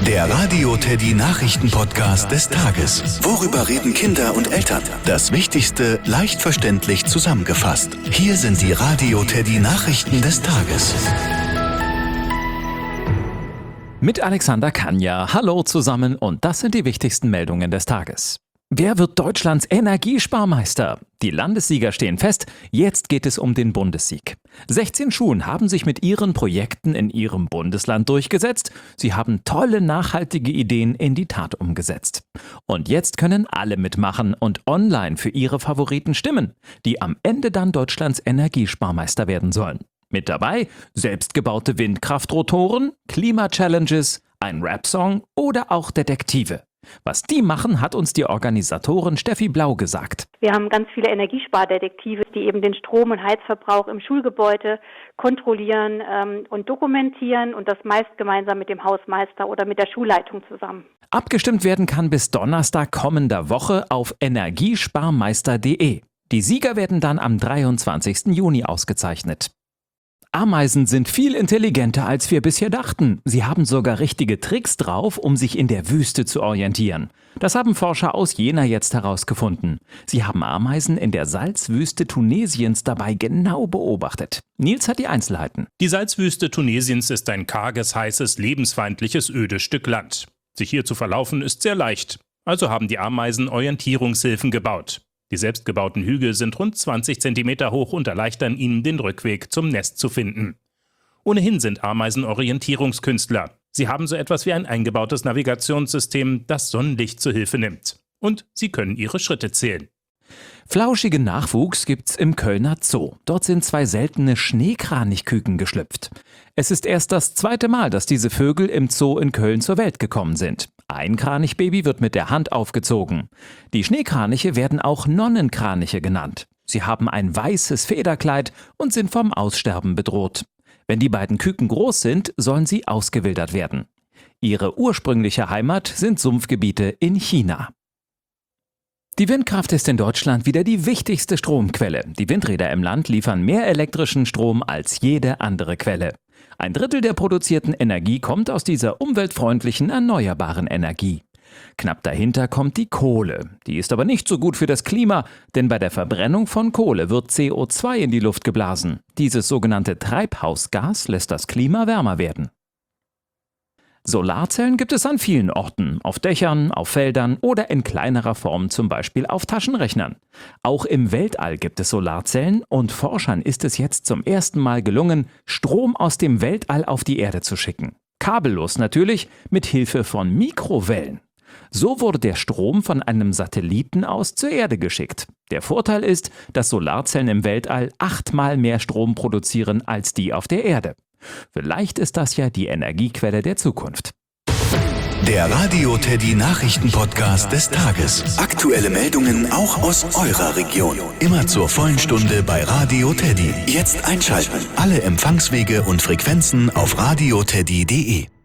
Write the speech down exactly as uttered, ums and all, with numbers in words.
Der Radio Teddy Nachrichten-Podcast des Tages. Worüber reden Kinder und Eltern? Das Wichtigste leicht verständlich zusammengefasst. Hier sind die Radio Teddy Nachrichten des Tages. Mit Alexander Kanja. Hallo zusammen und das sind die wichtigsten Meldungen des Tages. Wer wird Deutschlands Energiesparmeister? Die Landessieger stehen fest, jetzt geht es um den Bundessieg. sechzehn Schulen haben sich mit ihren Projekten in ihrem Bundesland durchgesetzt. Sie haben tolle, nachhaltige Ideen in die Tat umgesetzt. Und jetzt können alle mitmachen und online für ihre Favoriten stimmen, die am Ende dann Deutschlands Energiesparmeister werden sollen. Mit dabei selbstgebaute Windkraftrotoren, Klima-Challenges, ein Rap-Song oder auch Detektive. Was die machen, hat uns die Organisatorin Steffi Blau gesagt. Wir haben ganz viele Energiespardetektive, die eben den Strom- und Heizverbrauch im Schulgebäude kontrollieren ähm, und dokumentieren und das meist gemeinsam mit dem Hausmeister oder mit der Schulleitung zusammen. Abgestimmt werden kann bis Donnerstag kommender Woche auf energiesparmeister punkt de. Die Sieger werden dann am dreiundzwanzigsten Juni ausgezeichnet. Ameisen sind viel intelligenter, als wir bisher dachten. Sie haben sogar richtige Tricks drauf, um sich in der Wüste zu orientieren. Das haben Forscher aus Jena jetzt herausgefunden. Sie haben Ameisen in der Salzwüste Tunesiens dabei genau beobachtet. Nils hat die Einzelheiten. Die Salzwüste Tunesiens ist ein karges, heißes, lebensfeindliches, ödes Stück Land. Sich hier zu verlaufen ist sehr leicht. Also haben die Ameisen Orientierungshilfen gebaut. Die selbstgebauten Hügel sind rund zwanzig Zentimeter hoch und erleichtern ihnen den Rückweg zum Nest zu finden. Ohnehin sind Ameisen Orientierungskünstler. Sie haben so etwas wie ein eingebautes Navigationssystem, das Sonnenlicht zur Hilfe nimmt. Und sie können ihre Schritte zählen. Flauschigen Nachwuchs gibt's im Kölner Zoo. Dort sind zwei seltene Schneekranichküken geschlüpft. Es ist erst das zweite Mal, dass diese Vögel im Zoo in Köln zur Welt gekommen sind. Ein Kranichbaby wird mit der Hand aufgezogen. Die Schneekraniche werden auch Nonnenkraniche genannt. Sie haben ein weißes Federkleid und sind vom Aussterben bedroht. Wenn die beiden Küken groß sind, sollen sie ausgewildert werden. Ihre ursprüngliche Heimat sind Sumpfgebiete in China. Die Windkraft ist in Deutschland wieder die wichtigste Stromquelle. Die Windräder im Land liefern mehr elektrischen Strom als jede andere Quelle. Ein Drittel der produzierten Energie kommt aus dieser umweltfreundlichen, erneuerbaren Energie. Knapp dahinter kommt die Kohle. Die ist aber nicht so gut für das Klima, denn bei der Verbrennung von Kohle wird C O zwei in die Luft geblasen. Dieses sogenannte Treibhausgas lässt das Klima wärmer werden. Solarzellen gibt es an vielen Orten, auf Dächern, auf Feldern oder in kleinerer Form zum Beispiel auf Taschenrechnern. Auch im Weltall gibt es Solarzellen und Forschern ist es jetzt zum ersten Mal gelungen, Strom aus dem Weltall auf die Erde zu schicken. Kabellos natürlich, mit Hilfe von Mikrowellen. So wurde der Strom von einem Satelliten aus zur Erde geschickt. Der Vorteil ist, dass Solarzellen im Weltall achtmal mehr Strom produzieren als die auf der Erde. Vielleicht ist das ja die Energiequelle der Zukunft. Der Radio Teddy Nachrichten-Podcast des Tages. Aktuelle Meldungen auch aus eurer Region. Immer zur vollen Stunde bei Radio Teddy. Jetzt einschalten. Alle Empfangswege und Frequenzen auf radio teddy punkt de.